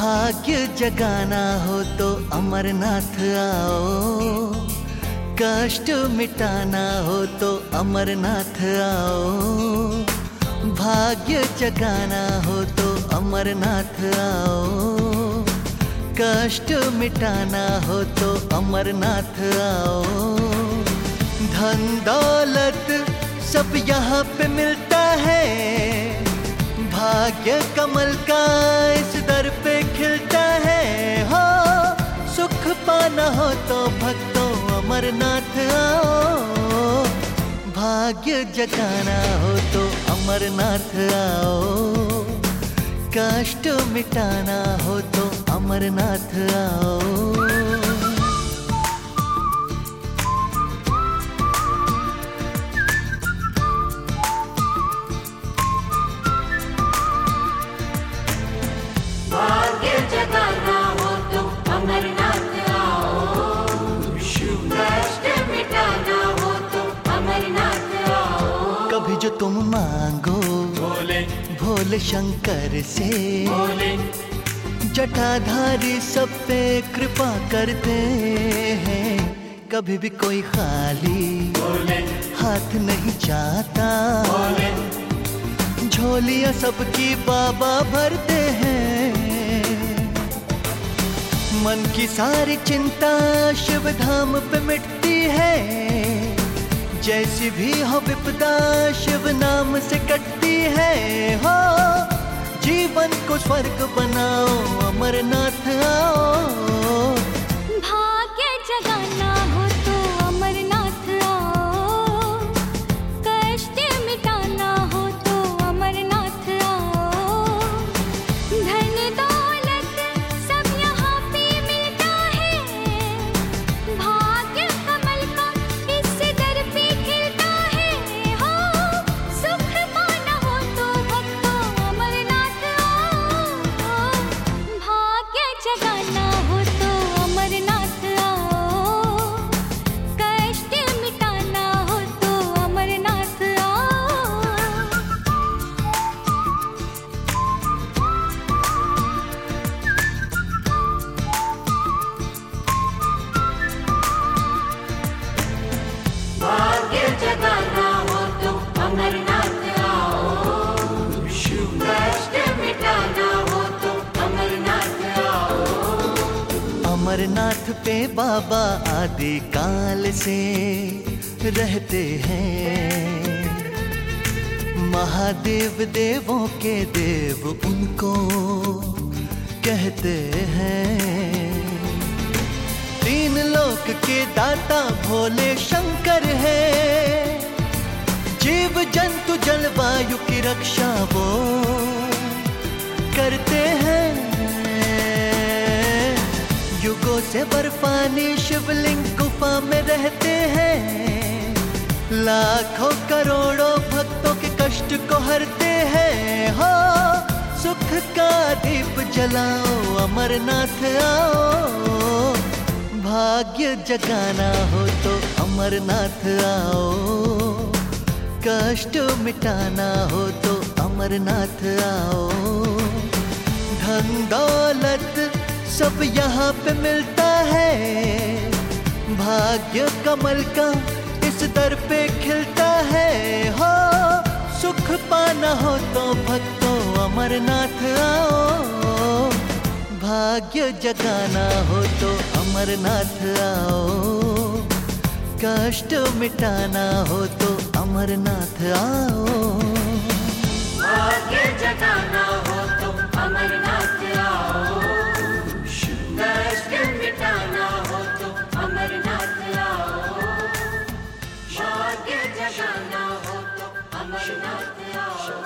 भाग्य जगाना हो तो अमरनाथ आओ, कष्ट मिटाना हो तो अमरनाथ आओ। भाग्य जगाना हो तो अमरनाथ आओ, कष्ट मिटाना हो तो अमरनाथ आओ। धन दौलत सब यहाँ पे मिलता है, भाग्य कमल का इस दर पे खिलता है। हो सुख पाना हो तो भक्तों अमरनाथ आओ, भाग्य जगाना हो तो अमरनाथ आओ, कष्ट मिटाना हो तो अमरनाथ आओ। कभी जो तुम मांगो भोले शंकर से, जटाधारी सब पे कृपा करते हैं। कभी भी कोई खाली हाथ नहीं जाता, झोलियां सबकी बाबा भरते हैं। मन की सारी चिंता शिव धाम पे मिटती है, जैसी भी हो विपदा शिव नाम से कटती है। हो जीवन को स्वर्ग बनाओ अमरनाथ आओ, भाग्य जगाना हो तो अमरनाथ आओ, कष्ट मिटाना हो तो अमरनाथ आओ। धन दौलत सब यहाँ पे मिलता है, भाग्य कमल का इस दर पे खिलता है। हो सुख पाना हो तो भक्तों अमरनाथ आओ, भाग्य जगाना हो तो अमरनाथ आओ, कष्ट मिटाना हो तो अमरनाथ आओ। भाग्य जगाना हो तो अमरनाथ आओ, कष्ट मिटाना हो तो अमरनाथ आओ। अमरनाथ पे बाबा आदि काल से रहते हैं, महादेव देवों के देव उनको कहते हैं। तीन लोक के दाता भोले शंकर है, जीव जंतु जलवायु की रक्षा वो करते हैं। युगों से बर्फानी शिवलिंग गुफा में रहते हैं, लाखों करोड़ों भक्तों के कष्ट को हरते हैं। हो सुख का दीप जलाओ अमरनाथ आओ, भाग्य जगाना हो तो अमरनाथ आओ, कष्ट मिटाना हो तो अमरनाथ आओ। धन दौलत सब यहाँ पे मिलता है, भाग्य कमल का इस दर पे खिलता है। हो सुख पाना हो तो भक्तों अमरनाथ आओ, भाग्य जगाना हो तो अमरनाथ आओ, कष्ट मिटाना हो तो अमरनाथ आओ। भाग्य जगाना हो तो अमरनाथ आओ, कष्ट मिटाना हो तो अमरनाथ आओ। भाग्य जगाना हो तो अमरनाथ आओ।